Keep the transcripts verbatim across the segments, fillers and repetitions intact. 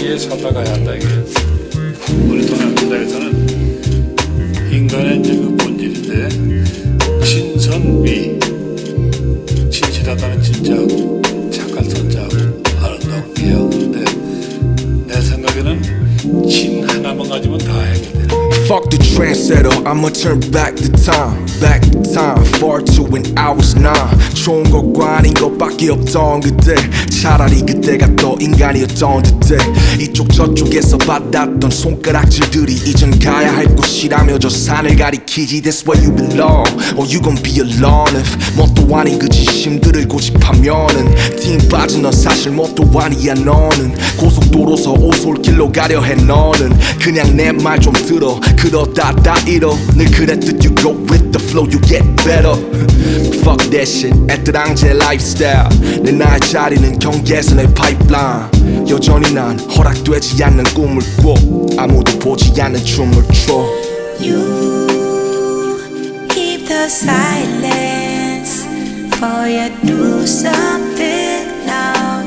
어디에 살다가야 한다 이게. 우리 동양문학에서는 인간의 이제 그 본질인데 진선미, 진실하다는 진짜하고 착할 선자하고 아름다운 미하고. 근데 내 생각에는 진 하나만 가지면 다 해결되는 거야. Fuck the trendsetter, I'ma turn back the time. Back the time, far to when I was nine. 좋은 것과 아닌 것밖에 없던 그때, 차라리 그때가 더 인간이었던 듯해. 이쪽 저쪽에서 받았던 손가락질들이 이젠 가야 할 곳이라며 저 산을 가리키지. That's where you belong, or you gon' be alone. If 뭣도 아닌 그 진심들을 고집하면은 팀 빠진 넌 사실 뭣도 아니야. 너는 고속도로서 오솔길로 가려 해. 너는 그냥 내 말 좀 들어. 그러다 다 잃어. 늘 그랬듯 you go with the flow, you get better. Fuck that shit, 애들랑제 lifestyle. 내 나의 자리는 경계선의 파이프라인. 여전히 난 허락되지 않는 꿈을 꿔. 아무도 보지 않는 춤을 춰. You keep the silence, for you do something now.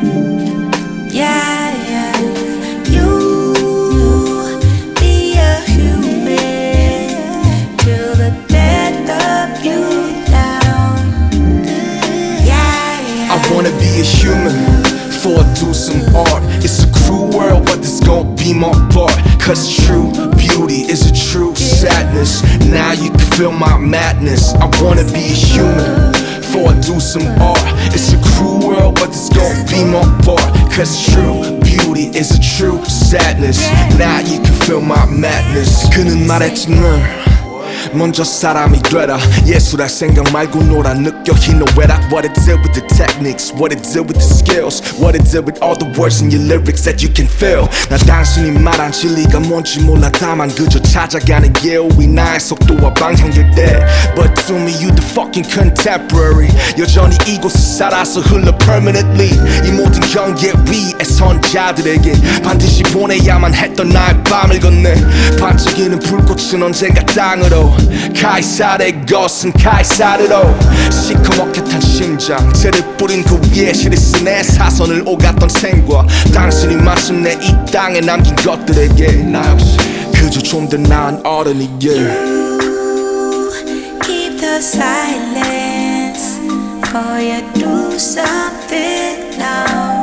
Yeah, yeah. You be a human till the death of you down. Yeah, yeah. I wanna be a human before I do some art. It's a cruel world, but this gon' be my part. Cause true beauty is a true sadness. Now you can feel my madness. I wanna be a human before I do some art. It's a cruel world, but this gon' be my part. Cause true beauty is a true sadness. Now you can feel my madness. 그는 말했지 넌 먼저 사람이 되라. 예술할 생각 말고 놀아. 느껴 he know what I what it did with the techniques, what it did with the skills, what it did with all the words in your lyrics that you can feel. 나 단순히 말한 진리가 뭔지 몰라. 다만 그저 찾아가는 예우이 나의 속도와 방향일 때. But to me you the fucking contemporary. 여전히 이곳에 살아서 흘러 permanently. 이 모든 경계 위에 선자들에게 반드시 보내야만 했던 나의 밤을 건네. 반짝이는 불꽃은 언젠가 땅으로. 카이사르의 것은 카이사르로. 시커멓게 탄 심장 죄를 뿌린 그 위에 실을 쓴 내 사선을 오갔던 생과 당신이 마침내 이 땅에 남긴 것들에게 나 역시 그저 좀 더 나은 어른이게. You keep the silence, for you do something now.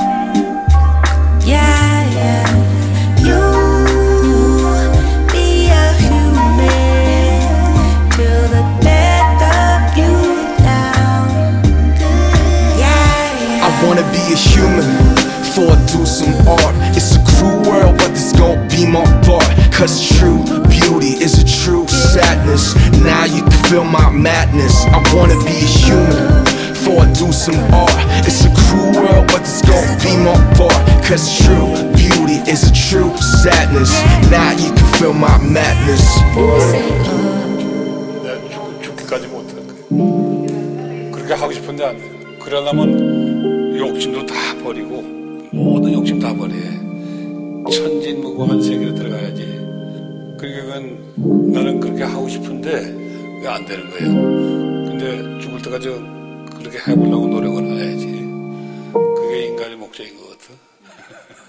Yeah, yeah. You be a human till the death of you down. Yeah, yeah. I wanna be a human before I do some art. It's a cruel world, but this gon' be my part. Cause true beauty is a true sadness. Now you can feel my madness. I wanna be a human before I do some art. It's a cruel world, but this gon' be my part. Cause true beauty is a true sadness. Now you can feel my madness. 내가 죽, 죽기까지 못할 거야. 그렇게 하고 싶은데 안 돼. 그러려면 욕심도 다 버리고 모든 욕심 다 버려. 천진무구한 세계로 들어가야지. 그러니까 그건 나는 그렇게 하고 싶은데 왜 안 되는 거예요. 근데 죽을 때까지 그렇게 해보려고 노력을 해야지. 그게 인간의 목적인 것 같아.